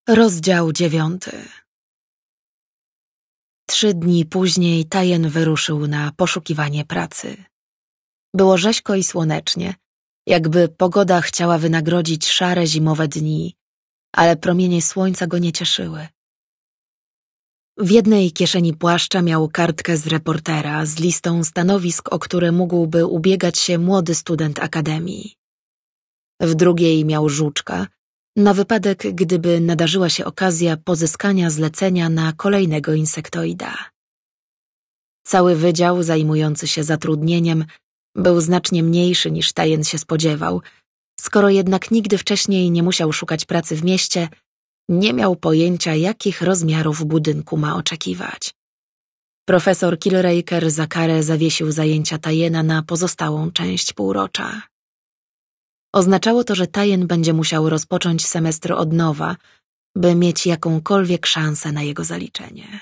Rozdział 9. 3 dni później Tajen wyruszył na poszukiwanie pracy. Było rzeźko i słonecznie, jakby pogoda chciała wynagrodzić szare zimowe dni, ale promienie słońca go nie cieszyły. W jednej kieszeni płaszcza miał kartkę z reportera z listą stanowisk, o które mógłby ubiegać się młody student akademii. W drugiej miał żuczka, na wypadek, gdyby nadarzyła się okazja pozyskania zlecenia na kolejnego insektoida. Cały wydział zajmujący się zatrudnieniem był znacznie mniejszy niż Tajen się spodziewał. Skoro jednak nigdy wcześniej nie musiał szukać pracy w mieście, nie miał pojęcia, jakich rozmiarów budynku ma oczekiwać. Profesor Killraker za karę zawiesił zajęcia Tajena na pozostałą część półrocza. Oznaczało to, że Tajen będzie musiał rozpocząć semestr od nowa, by mieć jakąkolwiek szansę na jego zaliczenie.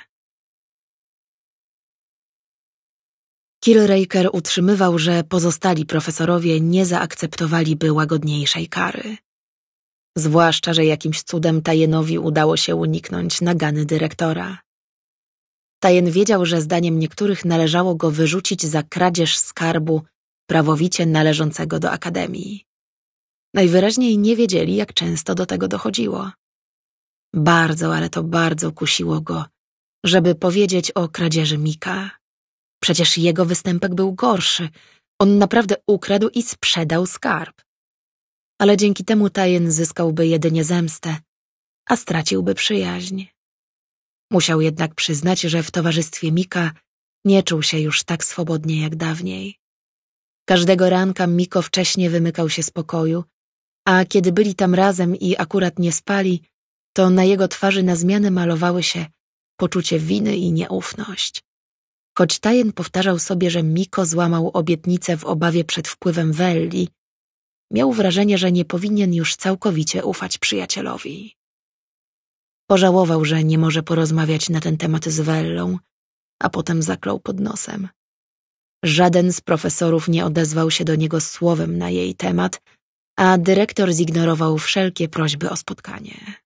Killraker utrzymywał, że pozostali profesorowie nie zaakceptowaliby łagodniejszej kary. Zwłaszcza, że jakimś cudem Tajenowi udało się uniknąć nagany dyrektora. Tajen wiedział, że zdaniem niektórych należało go wyrzucić za kradzież skarbu prawowicie należącego do akademii. Najwyraźniej nie wiedzieli, jak często do tego dochodziło. Bardzo, ale to bardzo kusiło go, żeby powiedzieć o kradzieży Mika. Przecież jego występek był gorszy. On naprawdę ukradł i sprzedał skarb. Ale dzięki temu Tajen zyskałby jedynie zemstę, a straciłby przyjaźń. Musiał jednak przyznać, że w towarzystwie Mika nie czuł się już tak swobodnie jak dawniej. Każdego ranka Miko wcześnie wymykał się z pokoju, a kiedy byli tam razem i akurat nie spali, to na jego twarzy na zmianę malowały się poczucie winy i nieufność. Choć Tajen powtarzał sobie, że Miko złamał obietnicę w obawie przed wpływem Welli, miał wrażenie, że nie powinien już całkowicie ufać przyjacielowi. Pożałował, że nie może porozmawiać na ten temat z Wellą, a potem zaklął pod nosem. Żaden z profesorów nie odezwał się do niego słowem na jej temat, a dyrektor zignorował wszelkie prośby o spotkanie.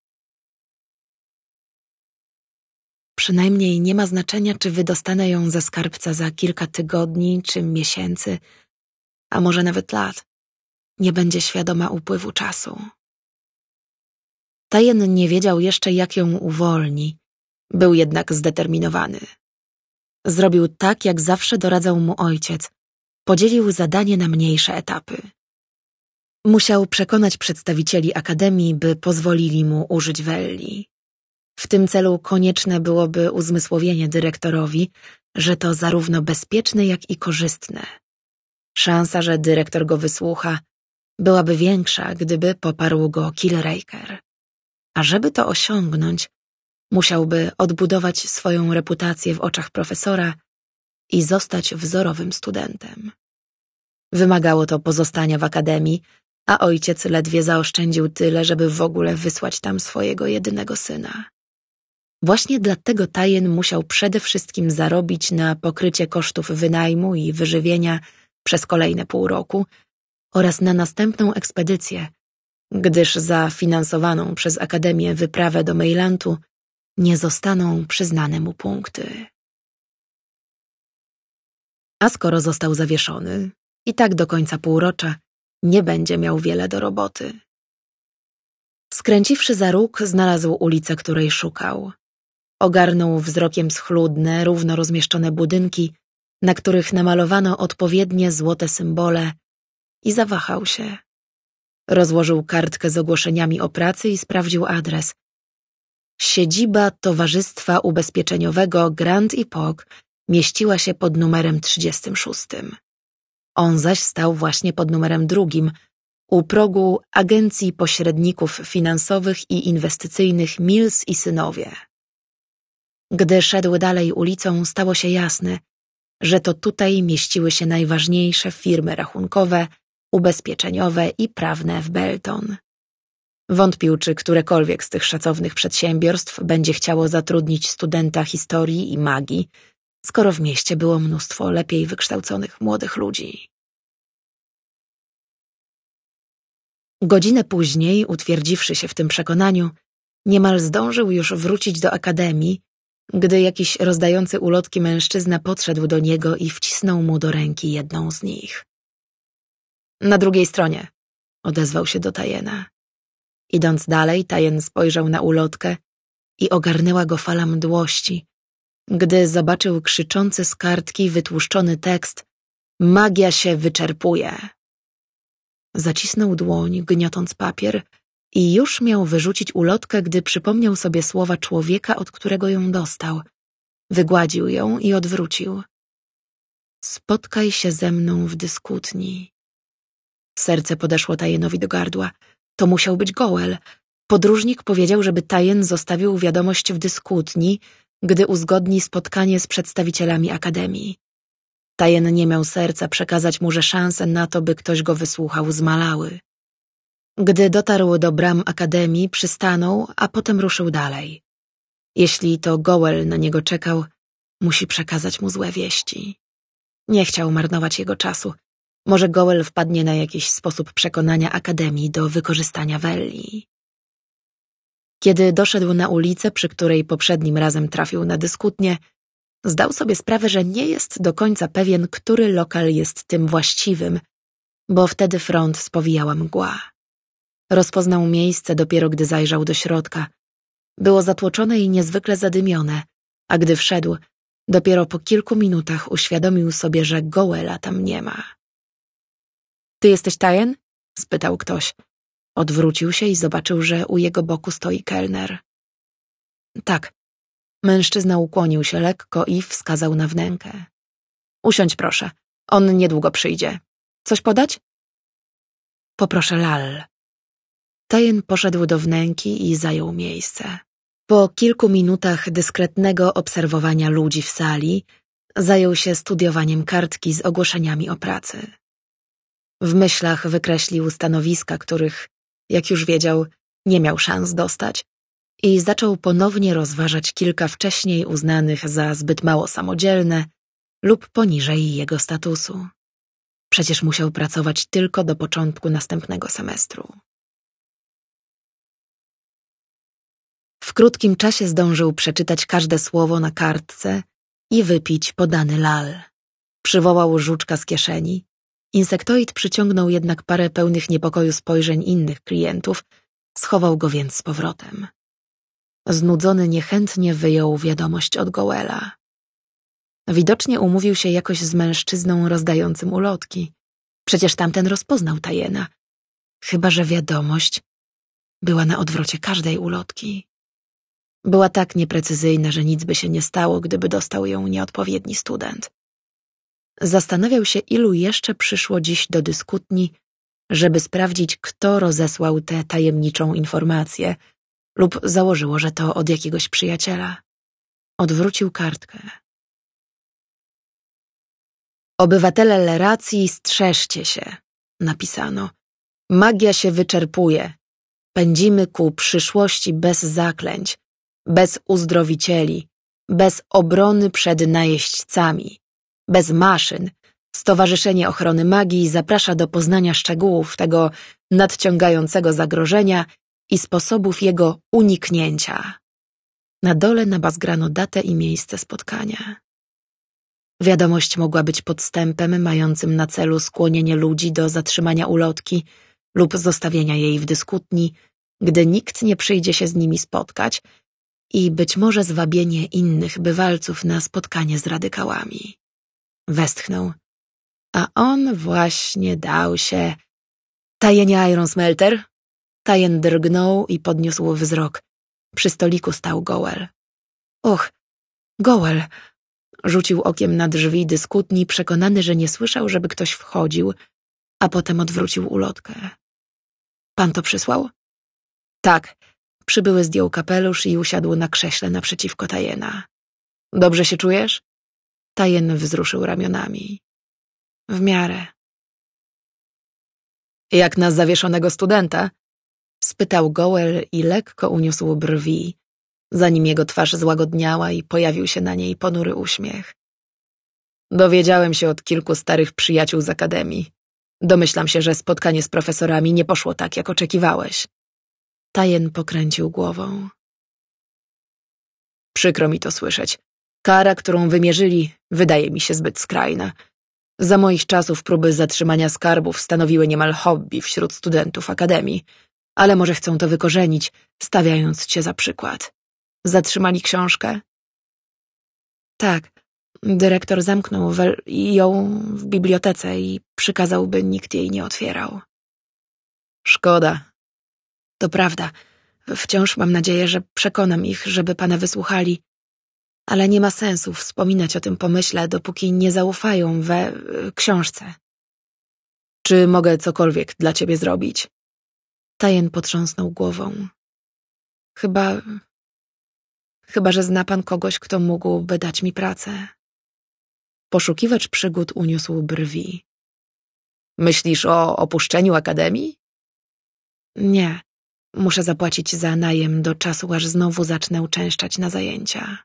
Przynajmniej nie ma znaczenia, czy wydostanę ją ze skarbca za kilka tygodni czy miesięcy, a może nawet lat. Nie będzie świadoma upływu czasu. Tajen nie wiedział jeszcze, jak ją uwolni. Był jednak zdeterminowany. Zrobił tak, jak zawsze doradzał mu ojciec. Podzielił zadanie na mniejsze etapy. Musiał przekonać przedstawicieli akademii, by pozwolili mu użyć Welli. W tym celu konieczne byłoby uzmysłowienie dyrektorowi, że to zarówno bezpieczne, jak i korzystne. Szansa, że dyrektor go wysłucha, byłaby większa, gdyby poparł go Killraker. A żeby to osiągnąć, musiałby odbudować swoją reputację w oczach profesora i zostać wzorowym studentem. Wymagało to pozostania w akademii, a ojciec ledwie zaoszczędził tyle, żeby w ogóle wysłać tam swojego jedynego syna. Właśnie dlatego Tajen musiał przede wszystkim zarobić na pokrycie kosztów wynajmu i wyżywienia przez kolejne pół roku oraz na następną ekspedycję, gdyż za finansowaną przez Akademię wyprawę do Mejlantu nie zostaną przyznane mu punkty. A skoro został zawieszony, i tak do końca półrocza nie będzie miał wiele do roboty. Skręciwszy za róg, znalazł ulicę, której szukał. Ogarnął wzrokiem schludne, równo rozmieszczone budynki, na których namalowano odpowiednie złote symbole i zawahał się. Rozłożył kartkę z ogłoszeniami o pracy i sprawdził adres. Siedziba Towarzystwa Ubezpieczeniowego Grand Epoch mieściła się pod numerem 36. On zaś stał właśnie pod numerem 2, u progu Agencji Pośredników Finansowych i Inwestycyjnych Mills i Synowie. Gdy szedł dalej ulicą, stało się jasne, że to tutaj mieściły się najważniejsze firmy rachunkowe, ubezpieczeniowe i prawne w Belton. Wątpił, czy którekolwiek z tych szacownych przedsiębiorstw będzie chciało zatrudnić studenta historii i magii, skoro w mieście było mnóstwo lepiej wykształconych młodych ludzi. Godzinę później, utwierdziwszy się w tym przekonaniu, Niemal zdążył już wrócić do akademii, gdy jakiś rozdający ulotki mężczyzna podszedł do niego i wcisnął mu do ręki jedną z nich. Na drugiej stronie, odezwał się do Tyena. Idąc dalej, Tyen spojrzał na ulotkę i ogarnęła go fala mdłości, gdy zobaczył krzyczący z kartki wytłuszczony tekst: Magia się wyczerpuje. Zacisnął dłoń, gniotąc papier, i już miał wyrzucić ulotkę, gdy przypomniał sobie słowa człowieka, od którego ją dostał. Wygładził ją i odwrócił. Spotkaj się ze mną w dyskutni. Serce podeszło Tyenowi do gardła. To musiał być Goel. Podróżnik powiedział, żeby Tyen zostawił wiadomość w dyskutni, gdy uzgodni spotkanie z przedstawicielami akademii. Tyen nie miał serca przekazać mu, że szanse na to, by ktoś go wysłuchał, zmalały. Gdy dotarł do bram akademii, przystanął, a potem ruszył dalej. Jeśli to Goel na niego czekał, musi przekazać mu złe wieści. Nie chciał marnować jego czasu. Może Goel wpadnie na jakiś sposób przekonania akademii do wykorzystania Welli. Kiedy doszedł na ulicę, przy której poprzednim razem trafił na dyskutnię, zdał sobie sprawę, że nie jest do końca pewien, który lokal jest tym właściwym, bo wtedy front spowijała mgła. Rozpoznał miejsce dopiero gdy zajrzał do środka. Było zatłoczone i niezwykle zadymione, a gdy wszedł, dopiero po kilku minutach uświadomił sobie, że Goela tam nie ma. Ty jesteś Tyen? Spytał ktoś. Odwrócił się i zobaczył, że u jego boku stoi kelner. Tak. Mężczyzna ukłonił się lekko i wskazał na wnękę. Usiądź proszę, on niedługo przyjdzie. Coś podać? Poproszę lal. Tyen poszedł do wnęki i zajął miejsce. Po kilku minutach dyskretnego obserwowania ludzi w sali zajął się studiowaniem kartki z ogłoszeniami o pracy. W myślach wykreślił stanowiska, których, jak już wiedział, nie miał szans dostać i zaczął ponownie rozważać kilka wcześniej uznanych za zbyt mało samodzielne lub poniżej jego statusu. Przecież musiał pracować tylko do początku następnego semestru. W krótkim czasie zdążył przeczytać każde słowo na kartce i wypić podany lal. Przywołał żuczka z kieszeni. Insektoid przyciągnął jednak parę pełnych niepokoju spojrzeń innych klientów, schował go więc z powrotem. Znudzony niechętnie wyjął wiadomość od Goela. Widocznie umówił się jakoś z mężczyzną rozdającym ulotki. Przecież tamten rozpoznał Tyena. Chyba że wiadomość była na odwrocie każdej ulotki. Była tak nieprecyzyjna, że nic by się nie stało, gdyby dostał ją nieodpowiedni student. Zastanawiał się, ilu jeszcze przyszło dziś do dyskutni, żeby sprawdzić, kto rozesłał tę tajemniczą informację lub założyło, że to od jakiegoś przyjaciela. Odwrócił kartkę. Obywatele Leracji, strzeżcie się, napisano. Magia się wyczerpuje. Pędzimy ku przyszłości bez zaklęć, bez uzdrowicieli, bez obrony przed najeźdźcami, bez maszyn. Stowarzyszenie Ochrony Magii zaprasza do poznania szczegółów tego nadciągającego zagrożenia i sposobów jego uniknięcia. Na dole nabazgrano datę i miejsce spotkania. Wiadomość mogła być podstępem mającym na celu skłonienie ludzi do zatrzymania ulotki lub zostawienia jej w dyskutni, gdy nikt nie przyjdzie się z nimi spotkać, i być może zwabienie innych bywalców na spotkanie z radykałami. Westchnął. A on właśnie dał się... Tyenie Ironsmelter? Tyen drgnął i podniósł wzrok. Przy stoliku stał Goel. Och, Goel! Rzucił okiem na drzwi dyskutni, przekonany, że nie słyszał, żeby ktoś wchodził, a potem odwrócił ulotkę. Pan to przysłał? Tak. Przybyły zdjął kapelusz i usiadł na krześle naprzeciwko Tyena. Dobrze się czujesz? Tyen wzruszył ramionami. W miarę. Jak na zawieszonego studenta? Spytał Goel i lekko uniósł brwi, zanim jego twarz złagodniała i pojawił się na niej ponury uśmiech. Dowiedziałem się od kilku starych przyjaciół z akademii. Domyślam się, że spotkanie z profesorami nie poszło tak, jak oczekiwałeś. Tajen pokręcił głową. Przykro mi to słyszeć. Kara, którą wymierzyli, wydaje mi się zbyt skrajna. Za moich czasów próby zatrzymania skarbów stanowiły niemal hobby wśród studentów akademii, ale może chcą to wykorzenić, stawiając cię za przykład. Zatrzymali książkę? Tak. Dyrektor zamknął ją w bibliotece i przykazał, by nikt jej nie otwierał. Szkoda. To prawda. Wciąż mam nadzieję, że przekonam ich, żeby pana wysłuchali, ale nie ma sensu wspominać o tym pomyśle, dopóki nie zaufają książce. Czy mogę cokolwiek dla ciebie zrobić? Tajen potrząsnął głową. Chyba, że zna pan kogoś, kto mógłby dać mi pracę. Poszukiwacz przygód uniósł brwi. Myślisz o opuszczeniu akademii? Nie. Muszę zapłacić za najem do czasu, aż znowu zacznę uczęszczać na zajęcia.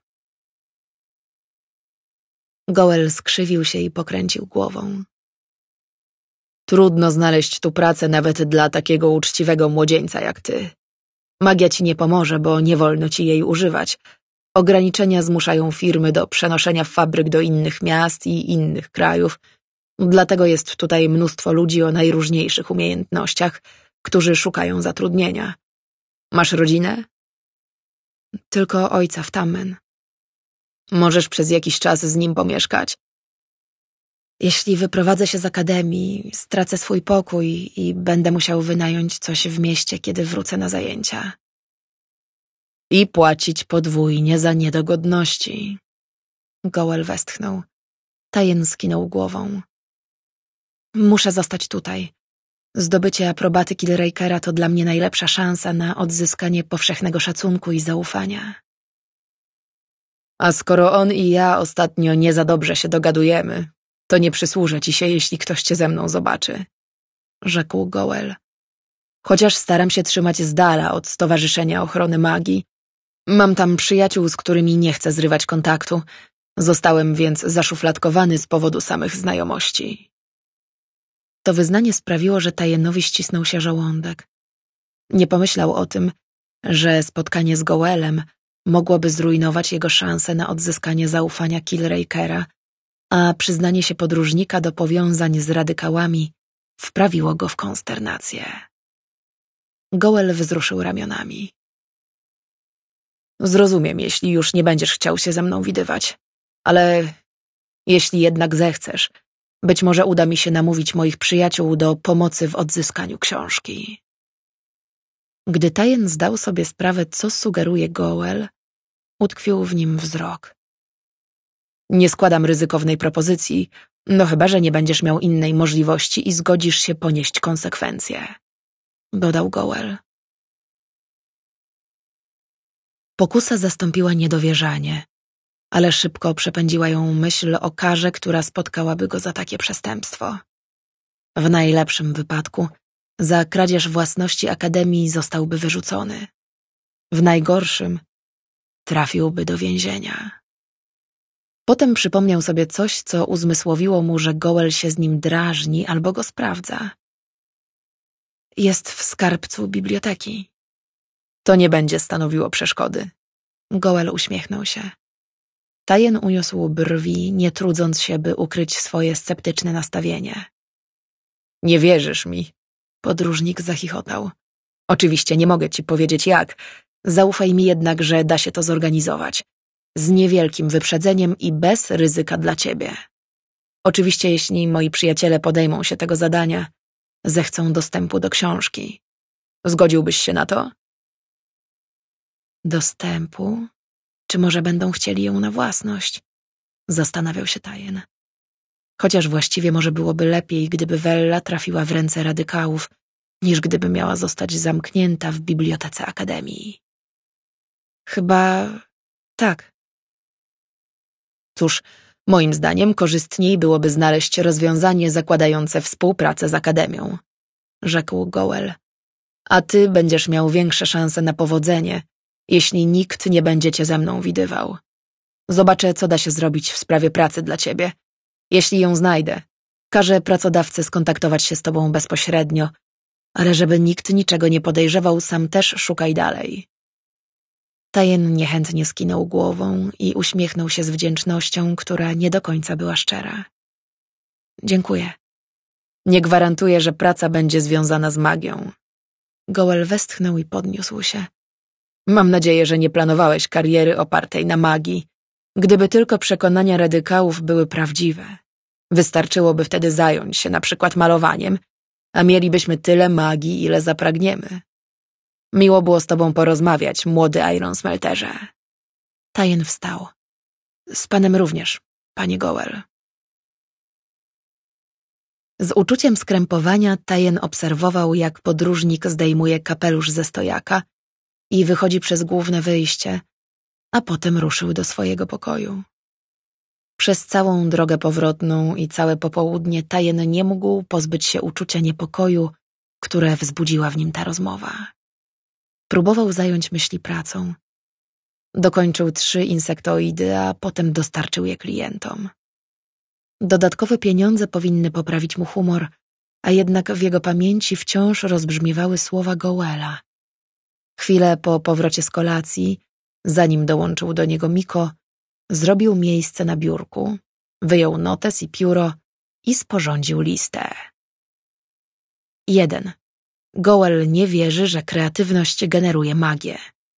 Goel skrzywił się i pokręcił głową. Trudno znaleźć tu pracę nawet dla takiego uczciwego młodzieńca jak ty. Magia ci nie pomoże, bo nie wolno ci jej używać. Ograniczenia zmuszają firmy do przenoszenia fabryk do innych miast i innych krajów. Dlatego jest tutaj mnóstwo ludzi o najróżniejszych umiejętnościach, którzy szukają zatrudnienia. Masz rodzinę? Tylko ojca w Tammen. Możesz przez jakiś czas z nim pomieszkać. Jeśli wyprowadzę się z akademii, stracę swój pokój i będę musiał wynająć coś w mieście, kiedy wrócę na zajęcia. I płacić podwójnie za niedogodności. Goel westchnął. Tajen skinął głową. Muszę zostać tutaj. Zdobycie aprobaty Killrakera to dla mnie najlepsza szansa na odzyskanie powszechnego szacunku i zaufania. A skoro on i ja ostatnio nie za dobrze się dogadujemy, to nie przysłużę ci się, jeśli ktoś cię ze mną zobaczy, rzekł Goel. Chociaż staram się trzymać z dala od Stowarzyszenia Ochrony Magii, mam tam przyjaciół, z którymi nie chcę zrywać kontaktu. Zostałem więc zaszufladkowany z powodu samych znajomości. To wyznanie sprawiło, że Tajenowi ścisnął się żołądek. Nie pomyślał o tym, że spotkanie z Goelem mogłoby zrujnować jego szanse na odzyskanie zaufania Killrakera, a przyznanie się podróżnika do powiązań z radykałami wprawiło go w konsternację. Goel wzruszył ramionami. Zrozumiem, jeśli już nie będziesz chciał się ze mną widywać, ale jeśli jednak zechcesz, być może uda mi się namówić moich przyjaciół do pomocy w odzyskaniu książki. Gdy Tajen zdał sobie sprawę, co sugeruje Goel, utkwił w nim wzrok. Nie składam ryzykownej propozycji, no chyba że nie będziesz miał innej możliwości i zgodzisz się ponieść konsekwencje, dodał Goel. Pokusa zastąpiła niedowierzanie, ale szybko przepędziła ją myśl o karze, która spotkałaby go za takie przestępstwo. W najlepszym wypadku za kradzież własności akademii zostałby wyrzucony. W najgorszym trafiłby do więzienia. Potem przypomniał sobie coś, co uzmysłowiło mu, że Goel się z nim drażni albo go sprawdza. Jest w skarbcu biblioteki. To nie będzie stanowiło przeszkody. Goel uśmiechnął się. Tajen uniósł brwi, nie trudząc się, by ukryć swoje sceptyczne nastawienie. Nie wierzysz mi? Podróżnik zachichotał. Oczywiście nie mogę ci powiedzieć jak. Zaufaj mi jednak, że da się to zorganizować. Z niewielkim wyprzedzeniem i bez ryzyka dla ciebie. Oczywiście, jeśli moi przyjaciele podejmą się tego zadania, zechcą dostępu do książki. Zgodziłbyś się na to? Dostępu? Czy może będą chcieli ją na własność? Zastanawiał się Tajen. Chociaż właściwie może byłoby lepiej, gdyby Wella trafiła w ręce radykałów, niż gdyby miała zostać zamknięta w bibliotece akademii. Chyba tak. Cóż, moim zdaniem korzystniej byłoby znaleźć rozwiązanie zakładające współpracę z akademią, rzekł Goel. A ty będziesz miał większe szanse na powodzenie, jeśli nikt nie będzie cię ze mną widywał. Zobaczę, co da się zrobić w sprawie pracy dla ciebie. Jeśli ją znajdę, każę pracodawcy skontaktować się z tobą bezpośrednio, Ale żeby nikt niczego nie podejrzewał, sam też szukaj dalej. Tajen niechętnie skinął głową i uśmiechnął się z wdzięcznością, która nie do końca była szczera. Dziękuję. Nie gwarantuję, że praca będzie związana z magią. Goel westchnął i podniósł się. Mam nadzieję, że nie planowałeś kariery opartej na magii. Gdyby tylko przekonania radykałów były prawdziwe, wystarczyłoby wtedy zająć się na przykład malowaniem, a mielibyśmy tyle magii, ile zapragniemy. Miło było z tobą porozmawiać, młody Iron Smelterze. Tajen wstał. Z panem również, panie Goel. Z uczuciem skrępowania Tajen obserwował, jak podróżnik zdejmuje kapelusz ze stojaka i wychodzi przez główne wyjście, a potem ruszył do swojego pokoju. Przez całą drogę powrotną i całe popołudnie Tajen nie mógł pozbyć się uczucia niepokoju, które wzbudziła w nim ta rozmowa. Próbował zająć myśli pracą. Dokończył 3 insektoidy, a potem dostarczył je klientom. Dodatkowe pieniądze powinny poprawić mu humor, a jednak w jego pamięci wciąż rozbrzmiewały słowa Goela. Chwilę po powrocie z kolacji, zanim dołączył do niego Miko, zrobił miejsce na biurku, wyjął notes i pióro i sporządził listę. 1. Goel nie wierzy, że kreatywność generuje magię.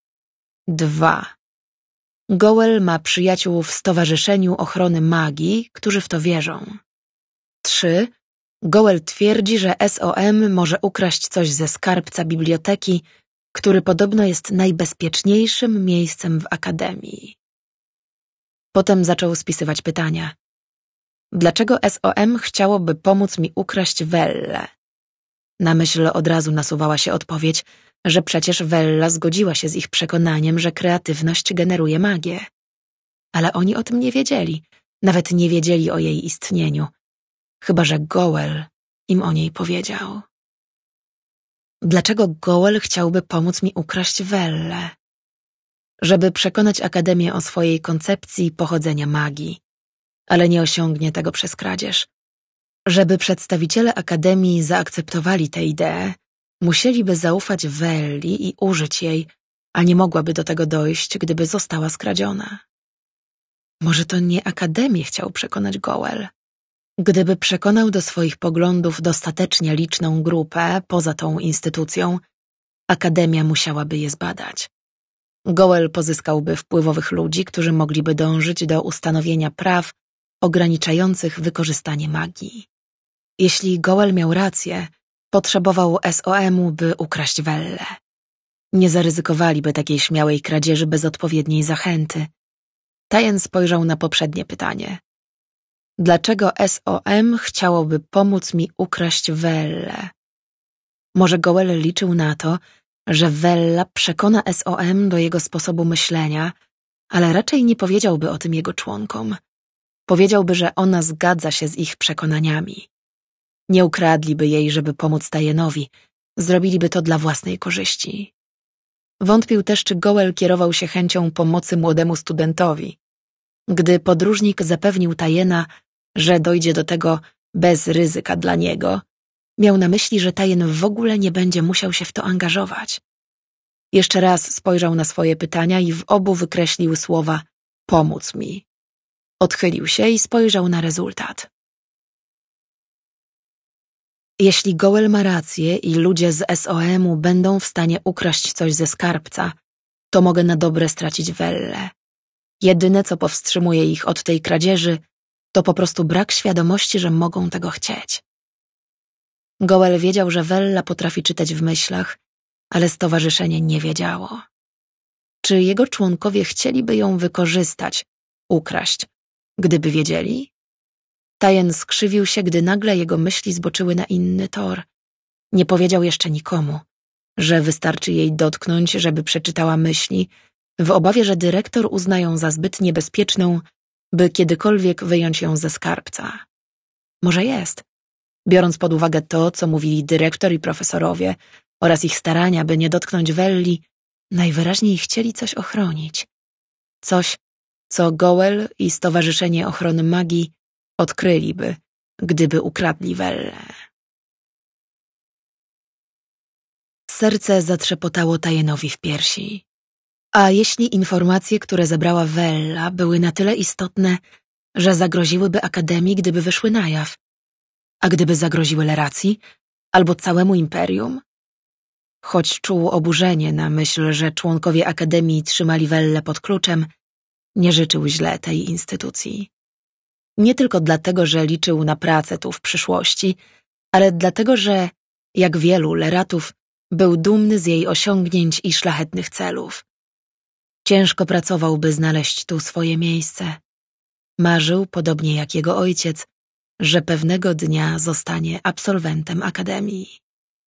2. Goel ma przyjaciół w Stowarzyszeniu Ochrony Magii, którzy w to wierzą. 3. Goel twierdzi, że SOM może ukraść coś ze skarbca biblioteki, który podobno jest najbezpieczniejszym miejscem w Akademii. Potem zaczął spisywać pytania. Dlaczego SOM chciałoby pomóc mi ukraść Wellę? Na myśl od razu nasuwała się odpowiedź, że przecież Wella zgodziła się z ich przekonaniem, że kreatywność generuje magię. Ale oni o tym nie wiedzieli, nawet nie wiedzieli o jej istnieniu, chyba że Goel im o niej powiedział. Dlaczego Goel chciałby pomóc mi ukraść Wellę? Żeby przekonać Akademię o swojej koncepcji pochodzenia magii, ale nie osiągnie tego przez kradzież. Żeby przedstawiciele Akademii zaakceptowali tę ideę, musieliby zaufać Welli i użyć jej, a nie mogłaby do tego dojść, gdyby została skradziona. Może to nie Akademię chciał przekonać Goel. Gdyby przekonał do swoich poglądów dostatecznie liczną grupę poza tą instytucją, Akademia musiałaby je zbadać. Goel pozyskałby wpływowych ludzi, którzy mogliby dążyć do ustanowienia praw ograniczających wykorzystanie magii. Jeśli Goel miał rację, potrzebował SOM-u, by ukraść Wellę. Nie zaryzykowaliby takiej śmiałej kradzieży bez odpowiedniej zachęty. Tajen spojrzał na poprzednie pytanie. Dlaczego SOM chciałoby pomóc mi ukraść Wellę? Może Goel liczył na to, że Wella przekona SOM do jego sposobu myślenia, ale raczej nie powiedziałby o tym jego członkom. Powiedziałby, że ona zgadza się z ich przekonaniami. Nie ukradliby jej, żeby pomóc Tajenowi, zrobiliby to dla własnej korzyści. Wątpił też, czy Goel kierował się chęcią pomocy młodemu studentowi. Gdy podróżnik zapewnił Tajena, że dojdzie do tego bez ryzyka dla niego, miał na myśli, że Tajen w ogóle nie będzie musiał się w to angażować. Jeszcze raz spojrzał na swoje pytania i w obu wykreślił słowa „pomóc mi”. Odchylił się i spojrzał na rezultat. Jeśli Goel ma rację i ludzie z SOM-u będą w stanie ukraść coś ze skarbca, to mogę na dobre stracić Wellę. Jedyne, co powstrzymuje ich od tej kradzieży, to po prostu brak świadomości, że mogą tego chcieć. Goel wiedział, że Wella potrafi czytać w myślach, ale stowarzyszenie nie wiedziało. Czy jego członkowie chcieliby ją wykorzystać, ukraść, gdyby wiedzieli? Tajen skrzywił się, gdy nagle jego myśli zboczyły na inny tor. Nie powiedział jeszcze nikomu, że wystarczy jej dotknąć, żeby przeczytała myśli, w obawie, że dyrektor uzna ją za zbyt niebezpieczną, by kiedykolwiek wyjąć ją ze skarbca. Może jest, biorąc pod uwagę to, co mówili dyrektor i profesorowie oraz ich starania, by nie dotknąć Welli, najwyraźniej chcieli coś ochronić. Coś, co Goel i Stowarzyszenie Ochrony Magii odkryliby, gdyby ukradli Wellę. Serce zatrzepotało Tajenowi w piersi. A jeśli informacje, które zebrała Wella, były na tyle istotne, że zagroziłyby Akademii, gdyby wyszły na jaw? A gdyby zagroziły Leracji albo całemu imperium? Choć czuł oburzenie na myśl, że członkowie Akademii trzymali Wellę pod kluczem, nie życzył źle tej instytucji. Nie tylko dlatego, że liczył na pracę tu w przyszłości, ale dlatego, że, jak wielu Leratów, był dumny z jej osiągnięć i szlachetnych celów. Ciężko pracował, by znaleźć tu swoje miejsce. Marzył, podobnie jak jego ojciec, że pewnego dnia zostanie absolwentem Akademii.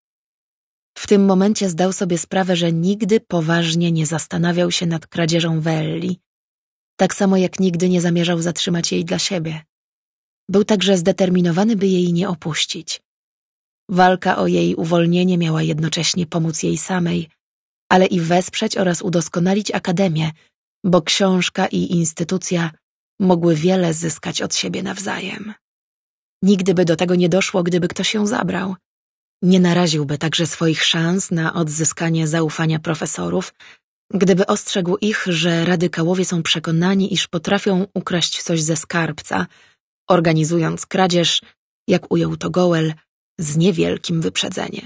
W tym momencie zdał sobie sprawę, że nigdy poważnie nie zastanawiał się nad kradzieżą Welli, tak samo jak nigdy nie zamierzał zatrzymać jej dla siebie. Był także zdeterminowany, by jej nie opuścić. Walka o jej uwolnienie miała jednocześnie pomóc jej samej, ale i wesprzeć oraz udoskonalić Akademię, bo książka i instytucja mogły wiele zyskać od siebie nawzajem. Nigdy by do tego nie doszło, gdyby ktoś ją zabrał. Nie naraziłby także swoich szans na odzyskanie zaufania profesorów, gdyby ostrzegł ich, że radykałowie są przekonani, iż potrafią ukraść coś ze skarbca, organizując kradzież, jak ujął to Goel, z niewielkim wyprzedzeniem.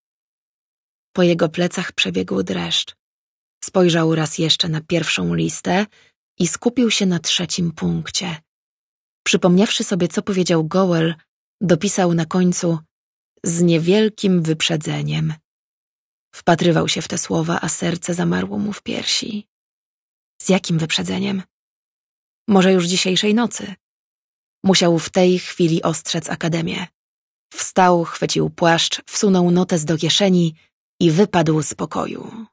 Po jego plecach przebiegł dreszcz. Spojrzał raz jeszcze na pierwszą listę i skupił się na trzecim punkcie. Przypomniawszy sobie, co powiedział Goel, dopisał na końcu z niewielkim wyprzedzeniem. Wpatrywał się w te słowa, a serce zamarło mu w piersi. Z jakim wyprzedzeniem? Może już dzisiejszej nocy? Musiał w tej chwili ostrzec Akademię. Wstał, chwycił płaszcz, wsunął notes do kieszeni i wypadł z pokoju.